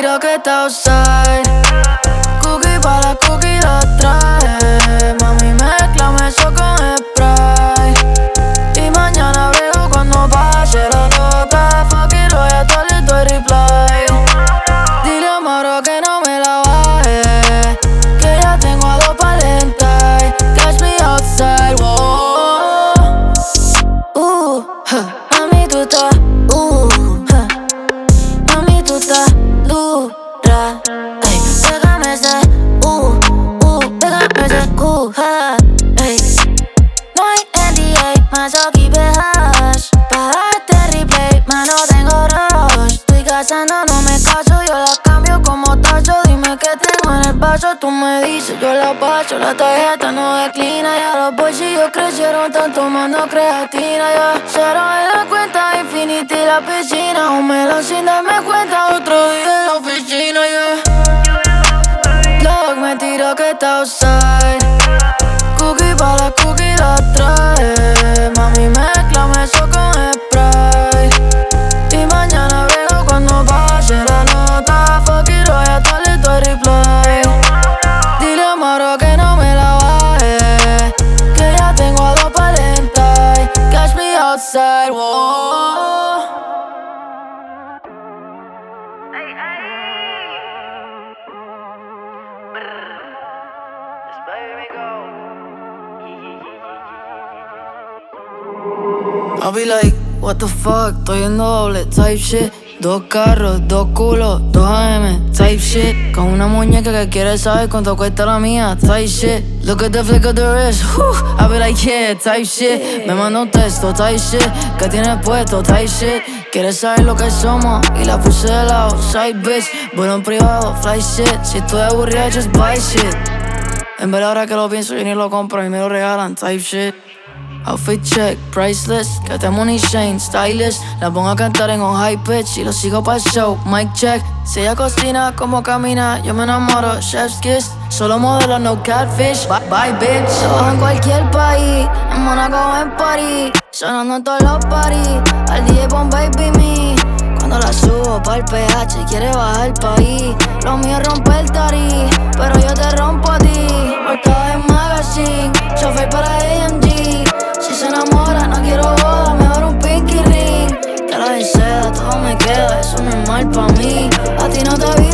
tiro que está outside. Cookie pa' la cookie la trae. Mami, mezclame eso con spray. Y mañana brego cuando pase la toca. Fuck it, hoy a todos les doy reply. Dile a Mauro que no me la baje, que ya tengo a dos palentas. Catch me outside, wow. Mami, tú estás, mami, tú estás dura. Ey, pégame ese, pégame ese, ey. No hay NDA, más aquí pejas. Pa' darte replay, más no tengo rush. Estoy cazando, no me caso, yo la cambio como tacho. Dime qué tengo en el vaso, tú me dices, yo la paso. La tarjeta no declina, ya los bolsillos crecieron, están tomando creatina. Ya cero en la cuenta, infinity la piscina. Un melón sin darme cuenta, otro día en la oficina, Log me tiro que está outside. Cookie pa' la cookie la trae. Mami, mezclame eso con spray. Y mañana brego cuando pase la nota. Fuck it, hoy a todos les doy reply. Dile a Mauro que no me la baje, que ya tengo a dos palentas. Catch me outside, wow. I'll be like, what the fuck, estoy en doble type shit. Dos carros, dos culos, dos AM type shit. Con una muñeca que quiere saber cuánto cuesta la mía type shit. Look at the flick of the wrist, I'll be like, yeah, type shit. Me manda un texto type shit, que tienes puesto type shit. Quieres saber lo que somos y la puse de lado, side bitch. Vuelo en privado, fly shit. Si estoy aburrida, just buy shit. En verdad ahora que lo pienso, yo ni lo compro y me lo regalan type shit. Outfit check, priceless, que te money Shane, stylish. La pongo a cantar en un high pitch y lo sigo pa'l show, mic check. Si ella cocina como camina, yo me enamoro, chef's kiss. Solo modelo, no catfish, bye bitch. Trabajo en cualquier país, en Mónaco o en París. Sonando en todos los parties, al DJ pon Baby Me. Cuando la subo pa'l PH, quiere bajar el país. Lo mío es romper tari, pero yo te rompo a ti. Portada en magazine, chofer para AMG. Si se enamora, no quiero boda, mejor un pinky ring. Que la de seda, todo me queda, eso no es mal pa' mí. A ti no te vi